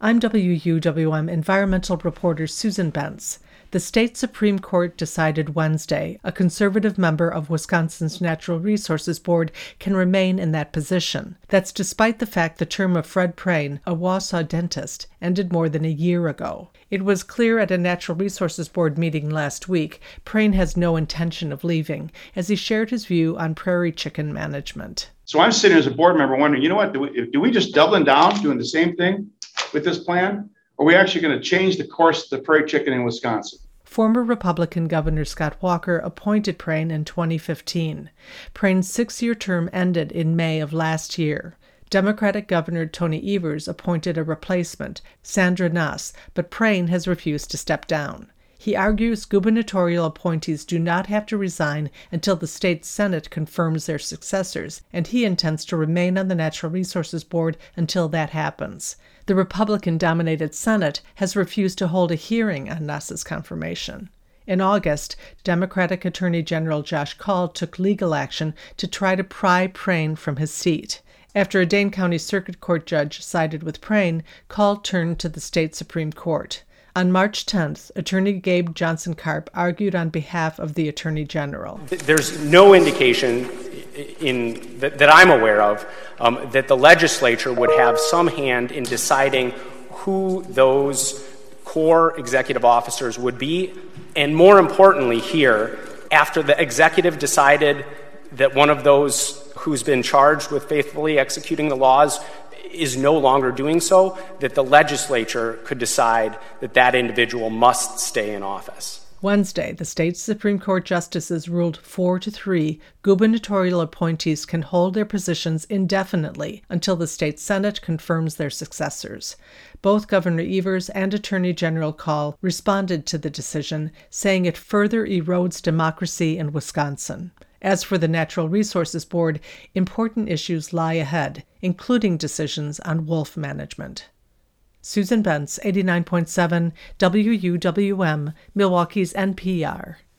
I'm WUWM environmental reporter Susan Bentz. The state Supreme Court decided Wednesday a conservative member of Wisconsin's Natural Resources Board can remain in that position. That's despite the fact the term of Fred Prehn, a Wausau dentist, ended more than a year ago. It was clear at a Natural Resources Board meeting last week Prehn has no intention of leaving, as he shared his view on prairie chicken management. So I'm sitting as a board member wondering, do we just doubling down, doing the same thing with this plan? Or are we actually going to change the course of the prairie chicken in Wisconsin? Former Republican Governor Scott Walker appointed Prehn in 2015. Prehn's 6-year term ended in May of last year. Democratic Governor Tony Evers appointed a replacement, Sandra Nass, but Prehn has refused to step down. He argues gubernatorial appointees do not have to resign until the state Senate confirms their successors, and he intends to remain on the Natural Resources Board until that happens. The Republican-dominated Senate has refused to hold a hearing on Nass's confirmation. In August, Democratic Attorney General Josh Kaul took legal action to try to pry Prehn from his seat. After a Dane County Circuit Court judge sided with Prehn, Kaul turned to the state Supreme Court. On March 10th, Attorney Gabe Johnson-Karp argued on behalf of the Attorney General. There's no indication that I'm aware of that the legislature would have some hand in deciding who those core executive officers would be. And more importantly here, after the executive decided that one of those who's been charged with faithfully executing the laws is no longer doing so, that the legislature could decide that that individual must stay in office. Wednesday, the state's Supreme Court justices ruled 4-3 gubernatorial appointees can hold their positions indefinitely until the state Senate confirms their successors. Both Governor Evers and Attorney General Kaul responded to the decision, saying it further erodes democracy in Wisconsin. As for the Natural Resources Board, important issues lie ahead, including decisions on wolf management. Susan Bentz, 89.7 WUWM, Milwaukee's NPR.